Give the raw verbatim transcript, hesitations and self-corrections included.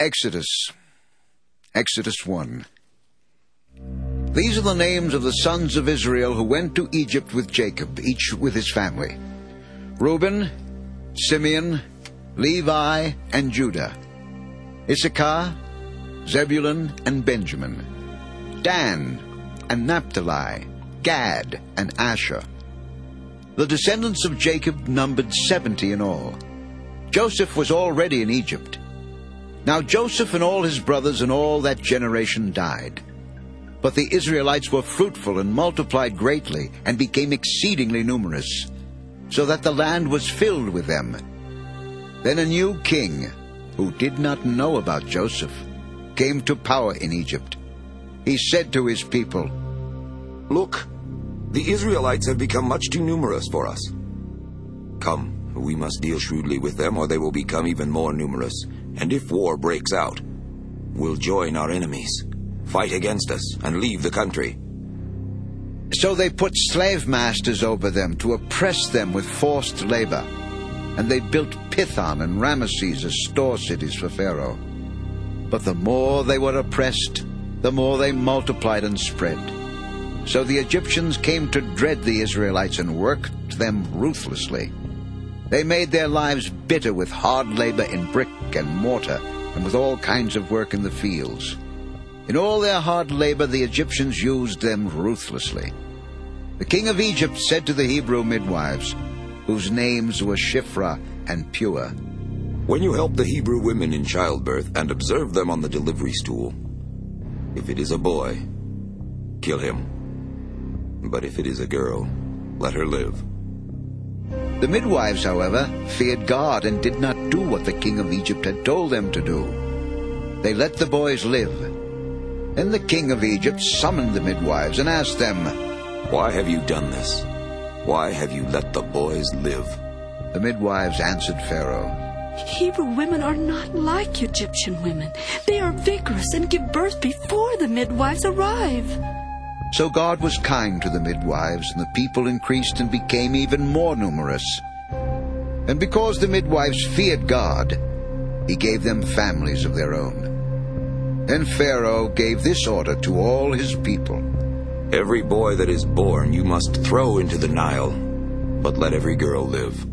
Exodus. Exodus one. These are the names of the sons of Israel who went to Egypt with Jacob, each with his family: Reuben, Simeon, Levi, and Judah; Issachar, Zebulun, and Benjamin; Dan, and Naphtali, Gad, and Asher. The descendants of Jacob numbered seventy in all. Joseph was already in Egypt. Now Joseph and all his brothers and all that generation died. But the Israelites were fruitful and multiplied greatly and became exceedingly numerous, so that the land was filled with them. Then a new king, who did not know about Joseph, came to power in Egypt. He said to his people, "Look, the Israelites have become much too numerous for us. Come, we must deal shrewdly with them, or they will become even more numerous. And if war breaks out, we'll join our enemies, fight against us, and leave the country." So they put slave masters over them to oppress them with forced labor. And they built Pithom and Ramesses as store cities for Pharaoh. But the more they were oppressed, the more they multiplied and spread. So the Egyptians came to dread the Israelites and worked them ruthlessly. They made their lives bitter with hard labor in brick and mortar, and with all kinds of work in the fields. In all their hard labor the Egyptians used them ruthlessly. The king of Egypt said to the Hebrew midwives, whose names were Shiphrah and Puah, "When you help the Hebrew women in childbirth and observe them on the delivery stool, if it is a boy, kill him. But if it is a girl, let her live." The midwives, however, feared God and did not do what the king of Egypt had told them to do. They let the boys live. Then the king of Egypt summoned the midwives and asked them, "Why have you done this? Why have you let the boys live?" The midwives answered Pharaoh, "Hebrew women are not like Egyptian women. They are vigorous and give birth before the midwives arrive." So God was kind to the midwives, and the people increased and became even more numerous. And because the midwives feared God, he gave them families of their own. Then Pharaoh gave this order to all his people: "Every boy that is born you must throw into the Nile, but let every girl live."